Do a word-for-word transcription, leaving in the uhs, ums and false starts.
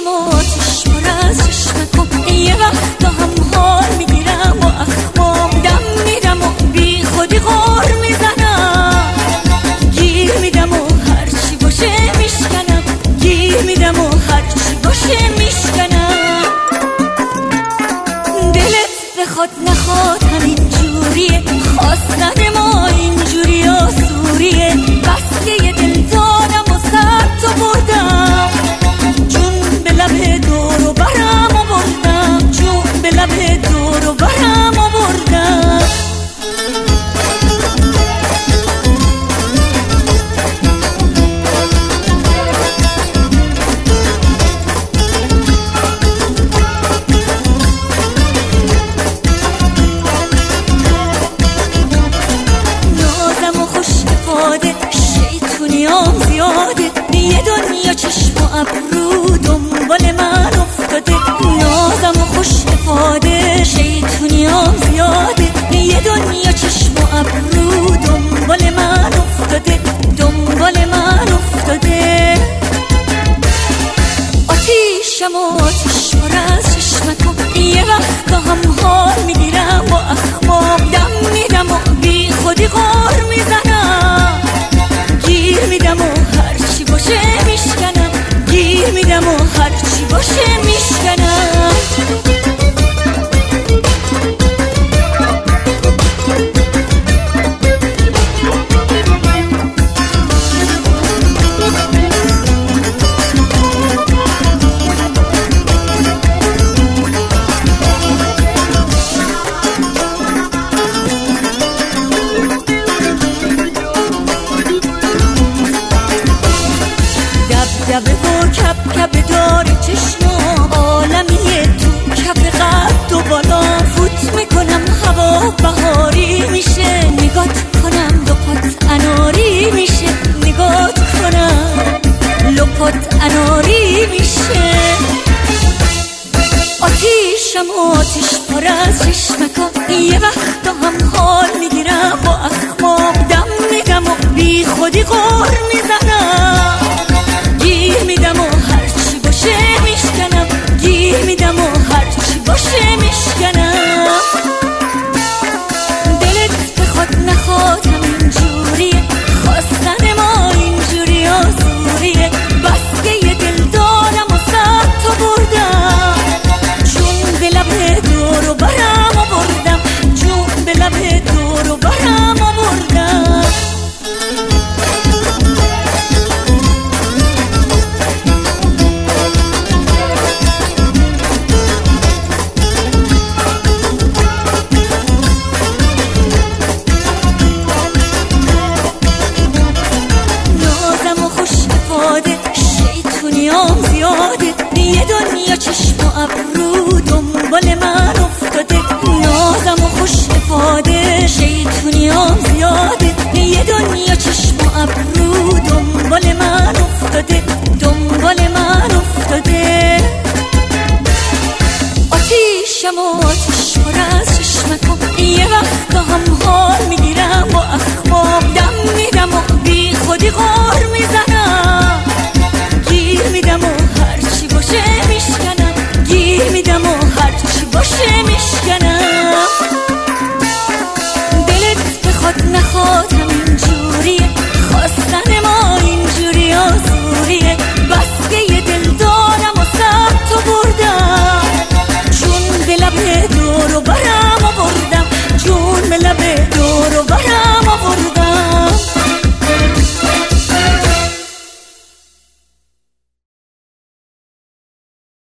و آتیش پر از چشمکم، یه وقت هم حال میگیرم و اخمام دم میدم و بی خودی غار میزنم، گیر میدم و هرچی باشه میشکنم، گیر میدم و هرچی باشه میشکنم. دلت بخواد نخواد همین جوریه، خواستن ما اینجوری آسوریه، بس که یه دل دادم و سر تو بردم، جون به لب دور و برم و بردم، جون به لب دور و برم و بردم. شیطونیام زیاده، یه دنیا چشم و ابرو دنبال من افتاده، نازم و خوش افاده. شیطونیام زیاده، یه دنیا چشم و ابرو دنبال من افتاده، دنبال من افتاده. آتیشم و آتیش پر از چشمکم، یه وقت هم حال میگیرم و اخمام دم میدم و بی خودی غار میزنم، گیر میدم و هرچی باشه میشکنم، گیر میدم و هرچی باشه میشکنم. دبدبه و کب کب داره چشم